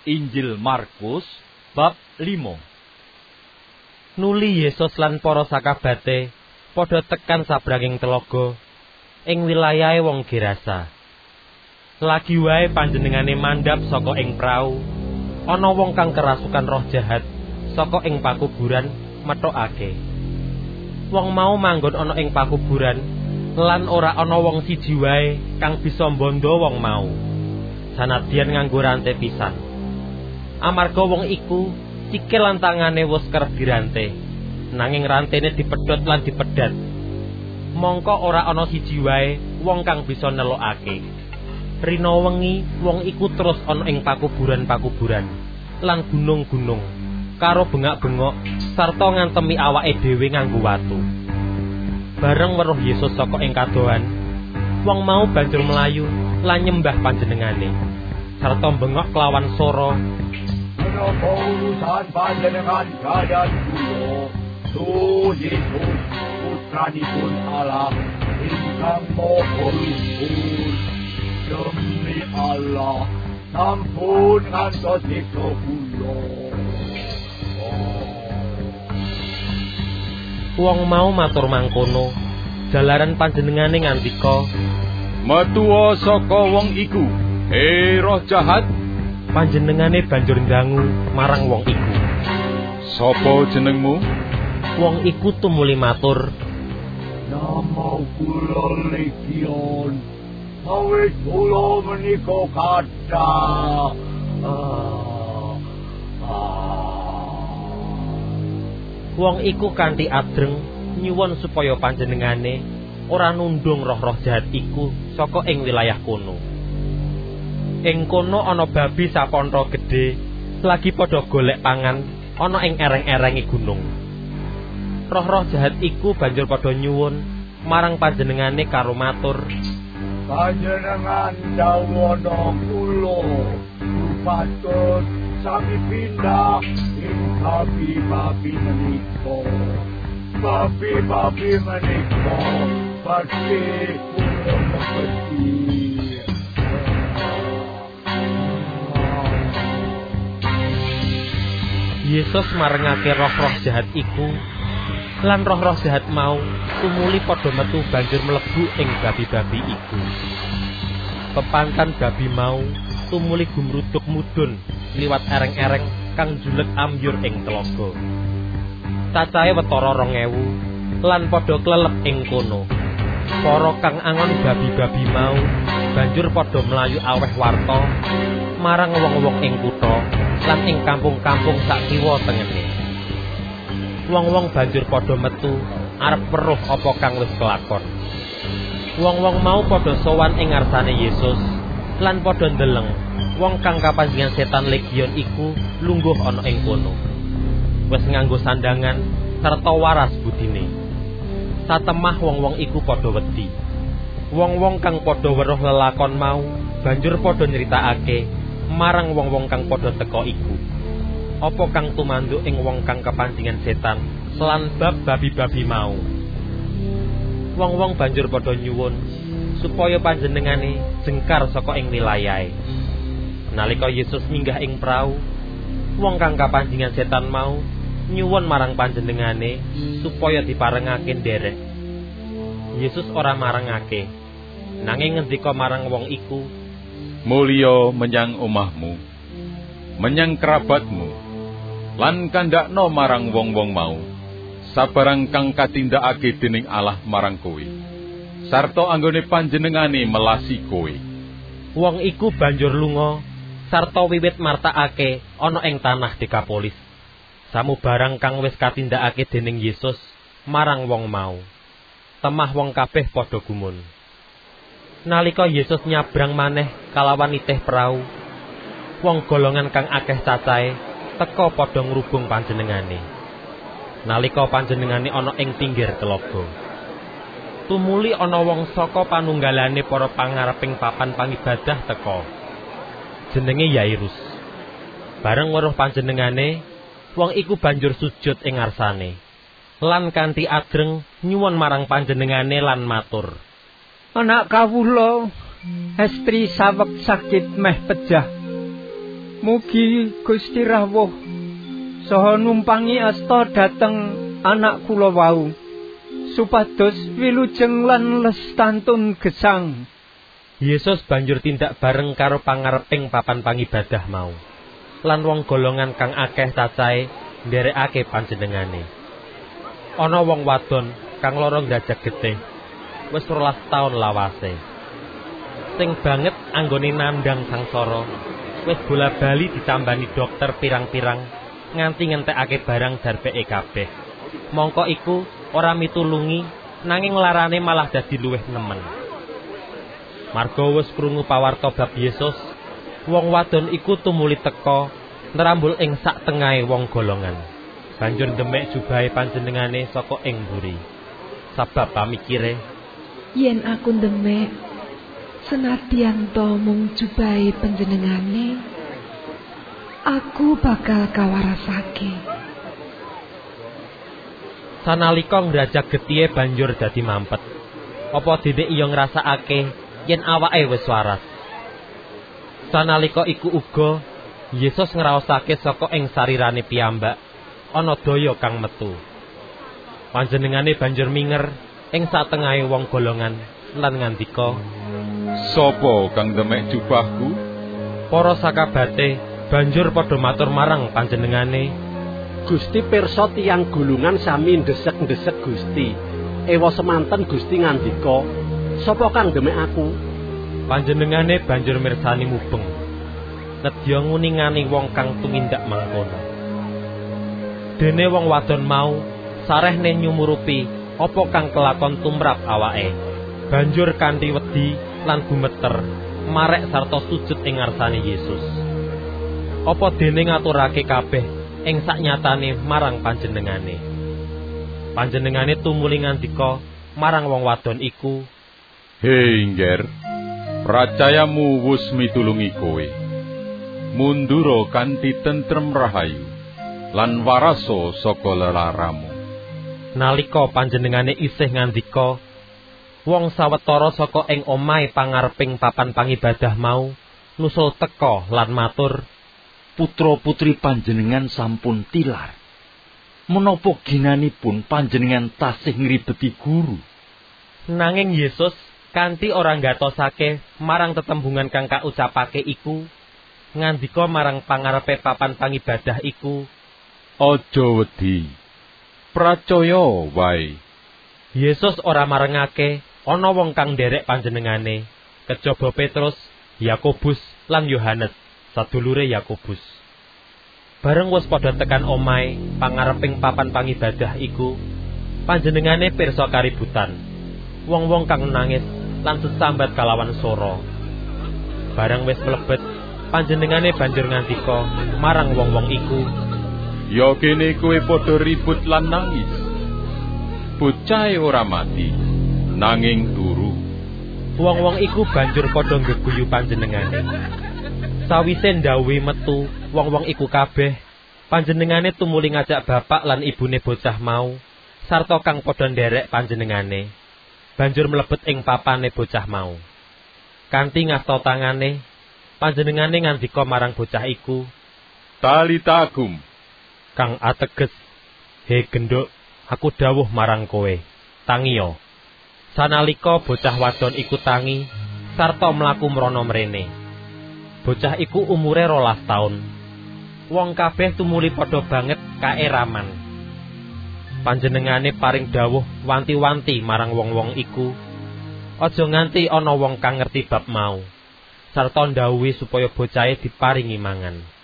Injil Markus bab 5. Nuli Yesus lan para sakabate padha tekan sabranging telaga ing wilayahe wong Gerasa. Lagi wae panjenengane mandhap saka ing prau, ana wong kang kerasukan roh jahat saka ing pakuburan metokake. Wong mau manggon ana ing pakuburan lan ora ana wong siji wae kang bisa mbondo wong mau. Sanadyan nganggo rantai pisan. Amarga wong iku sikil lan tangane wis kerep dirante, nanging rantene dipedhot lan dipedat. Mongko ora ana siji wae wong kang bisa nelokake. Rina wengi wong iku terus ana ing pakuburan-pakuburan lan gunung-gunung karo bengak-bengok sarta ngantemi awake dhewe nganggo watu. Bareng weruh Yesus saka ing kadohan, wong mau banjur melayu lan nyembah panjenengane sarta bengok kelawan sora, "Menapa urusan panjenengan kadang kula? Tuh Yesus, putranipun Allah, ingkang Maha Luhur. Demi Allah, sampun ngantos siksa kula." Wong mau matur mangkono, jalaran panjenengane ngandika, "Metuwa saka wong iku, roh jahat." Panjenengane banjur ndangu marang wong iku. "Sapa jenengmu?" Wong iku tumuli matur, "Nama kula Legion, awit kula menika kathah." Wong iku kanthi adreng nyuwun supaya panjenengane ora nundung roh-roh jahat iku saka ing wilayah kono. Ing kono ana babi sapontho gedhe lagi padha golek pangan ana ing ereng-erengi gunung. Roh-roh jahat iku banjur padha nyuwun marang panjenengane karo matur, "Panjenengan dawana kula patut sami pindah ing babi-babi menika. Babi-babi menika pasti kula mesti." Yesus marengake roh-roh jahat iku, lan roh-roh jahat mau tumuli padha metu banjur mlebu ing babi-babi iku. Pepantan babi mau tumuli gumruduk mudhun liwat ereng-ereng kang julek ambyur ing telaga. Cacahe watara 2000 lan padha klelep ing kono. Para kang angon babi-babi mau banjur padha mlayu aweh warta marang wong-wong ing kutha lan ing kampung-kampung sak kiwa tengene. Wong-wong banjur padha metu arep weruh apa kang wis kelakon. Wong-wong mau padha sowan ing ngarsane Yesus lan padha ndeleng wong kang kapanjingan setan Legion iku lungguh ana ing kono. Wis nganggo sandangan sarta waras budine. Satemah wong-wong iku padha wedi. Wong-wong kang padha weruh lelakon mau banjur padha nyritakake marang wong-wong kang padha teka iku apa kang tumanduk ing wong kang kapanjingan setan lan bab babi-babi mau. Wong-wong banjur padha nyuwun supaya panjenengane jengkar saka ing wilayahe. Nalika Yesus minggah ing prau, wong kang kapanjingan setan mau nyuwun marang panjenengane supaya diparengake nderek. Yesus ora marengake, nanging ngendika marang wong iku, "Mulya menyang omahmu, menyang kerabatmu, lan kandhakno marang wong-wong mau sabarang kang katindakake dening Allah marang kowe, sarta anggone panjenengane melasi kowe." Wong iku banjur lunga sarta wiwit martakake ana ing tanah Dekapolis samubarang kang wis katindakake dening Yesus marang wong mau. Temah wong kabeh padha gumun. Nalika Yesus nyabrang maneh kalawan nitih prau, wong golongan kang akeh cacahe teka padha ngrubung panjenengane. Nalika panjenengane ana ing pinggir telaga, tumuli ana wong saka panunggalane para pangareping papan pangibadah teka. Jenenge Yairus. Bareng weruh panjenengane, wong iku banjur sujud ing ngarsane, lan kanthi adreng nyuwun marang panjenengane lan matur, "Anak kawula, estri saweg sakit meh pejah. Mugi Gusti rawuh saha numpangi asta dhateng anak kula wau supados wilujeng lan lestantun gesang. Yesus banjur tindak bareng karo pangareping papan pangibadah mau. Lan wong golongan kang akeh cacahe nderekake panjenengane. Ana wong wadon kang lara grajak getih, wis 12 taun lawase. Sing banget anggone nandhang sangsara, wis bola-bali ditambani dokter pirang-pirang nganti ngentekake barang darbeke kabeh. Mongko iku ora mitulungi, nanging larane malah dadi luwih nemen. Marga wis krungu pawarta bab Yesus, wong wadon iku tumuli teka nrambul ing sak tengahe wong golongan. Banjur ndemek jubahe panjenengane saka ing mburi. Sabab pamikire, yen aku ndemek senadyan to mung jubahe panjenengane, aku bakal kawarasake. Sanalika ngrajak getihe banjur dadi mampet. Apa dene iya ngrasakake yen awake wis waras. Sanalika iku uga Yesus ngraosake saka ing sarirane piyambak ana daya kang metu. Panjenengane banjur minger ing satengahe wong golongan lan ngandika, "Sapa kang ndemek jubahku?" Para sakabate banjur padha matur marang panjenengane, "Gusti pirsa tiyang gulungan sami ndesek-ndesek Gusti. Ewa semanten Gusti ngandika, sapa kang ndemek aku?" Panjenengane banjur mirsani mubeng. Nedya nguningani wong kang tumindak mangkono. Dene wong wadon mau sarehne nyumurupi apa kang kelakon tumrap awake. Banjur kanthi wedi lan gumeter marek sarta sujud ing ngarsane Yesus. Apa dene ngaturake kabeh ing saknyatane marang panjenengane. Panjenengane tumuli ngandika marang wong wadon iku, "Hei Ngger, pracayamu wus mitulungi kowe. Mundura kanthi tentrem rahayu lan waraso saka lelaramu." Nalika panjenengane isih ngandika, wong sawetara saka ing omahe pangareping papan pangibadah mau nusul teka lan matur, "Putra-putri panjenengan sampun tilar. Menapa ginanipun panjenengan tasih ngribeti guru?" Nanging Yesus kanthi ora ngatosake marang tetembungan kang kaucapake iku, ngandika marang pangarepe papan pangibadah iku, "Aja wedi. Pracaya wae." Yesus ora marengake ana wong kang nderek panjenengane, kejaba Petrus, Yakobus lan Yohanes, sadulure Yakobus. Bareng wis padha tekan omahe pangareping papan pangibadah iku, panjenengane pirsa kaributan. Wong-wong kang nangis lan sesambat kalawan swara. Bareng wis mlebet, panjenengane banjur ngandika marang wong-wong iku, "Ya kene kowe padha ribut lan nangis. Bocahe ora mati, nanging turu." Wong-wong iku banjur padha ngeguyu panjenengane. Sawise ndhawuhi metu wong-wong iku kabeh, panjenengane tumuli ngajak bapak lan ibune bocah mau sarta kang padha nderek panjenengane. Banjur mlebet ing papane bocah mau. Kanthi ngasta tangane, panjenengane ngandika marang bocah iku, "Talita kum," kang ateges, "He genduk, aku dawuh marang kowe, tangiya." Sanalika bocah wadon iku tangi sarta mlaku mrana mrene. Bocah iku umure 12 taun. Wong kabeh tumuli padha banget kaeraman. Panjenengane paring dawuh wanti-wanti marang wong-wong iku, aja nganti ana wong kang ngerti bab mau, sarta ndhawuhi supaya bocahe diparingi mangan.